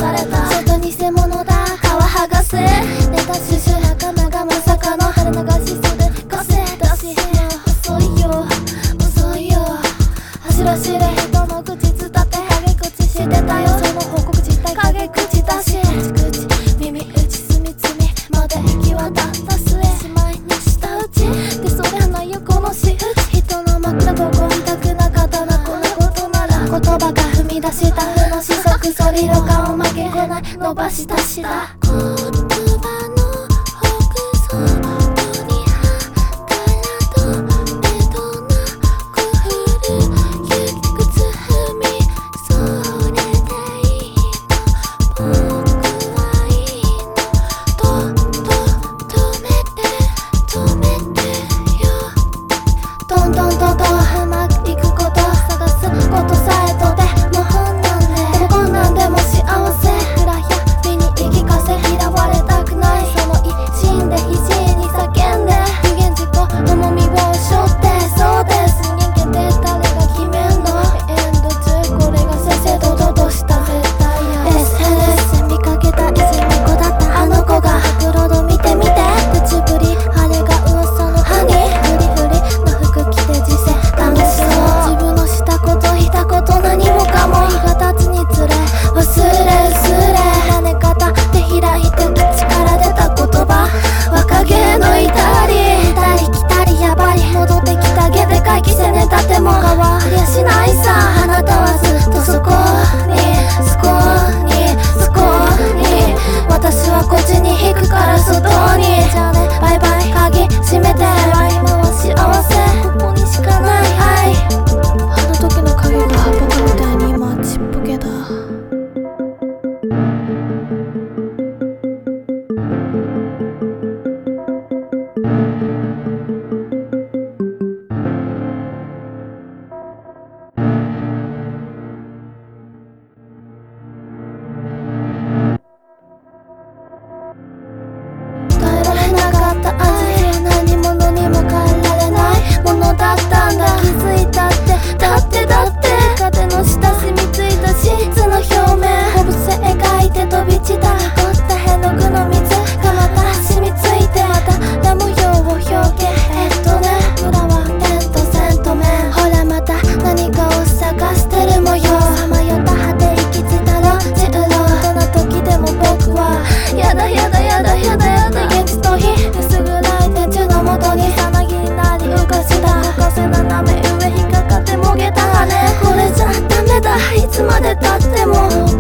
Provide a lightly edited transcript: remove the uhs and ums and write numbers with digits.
された外偽物だ皮剥がせネタ収集仲間がまさかの垂れ流し袖個性だし遅いよ遅いよ走らしれ人の口伝って陰口してたよその報告自体陰口だし口耳打ち隅々まで行き渡った末しまいにしたうちでそりゃないよこの仕打ち人の枕とこ痛くなかったなこんなことなら言葉が踏み出した負の四則そりろかを負けこない伸ばしたしだ言葉のほくそとに働どれとなく振る憂鬱踏みそれでいいの僕はいいの止めてよどんどんとうまくいくこと探すことさえとても本なんででもこんなんでも幸せ暗闇に言い聞かせ嫌われたくないその一心で必死に叫んで有言実行重みを背負ってそうです人間って誰が決めんのエンド中これが正々堂々とした絶対や SNS で見かけたいじめ子だったあの子が白ロード見てみて手ちぶりあれが噂のハニーフリフリの服着て実践試しそう自分のしたこと言ったこと何もかも日が経つにつれ忘れ跳ね方で開いて口から出た言葉若気の至り来たりやばり戻ってきたげでかい着せねたても変わりゃしないさあなたはずっとそこに私はこっちに引くから外にじゃあねバイバイ鍵閉めて今は幸せここにしかないはいあの時の影がバカみたいに今ちっぽけだ耐えられなかった味何者にも変えられないものだったんだ気づいたってだって風の下染みついたシーツの表面拳描いて飛び散った濁った絵の具の水がまた染みついてまたラ模様を表現裏は点と線と面ほらまた何かを探してる模様さまよった果て行き着いた路地裏どんな時でも僕はやだ現実逃避薄暗い天柱の元にさなぎになり浮かした動かせ斜め上引っかかってもげた羽これじゃダメだいつまでたっても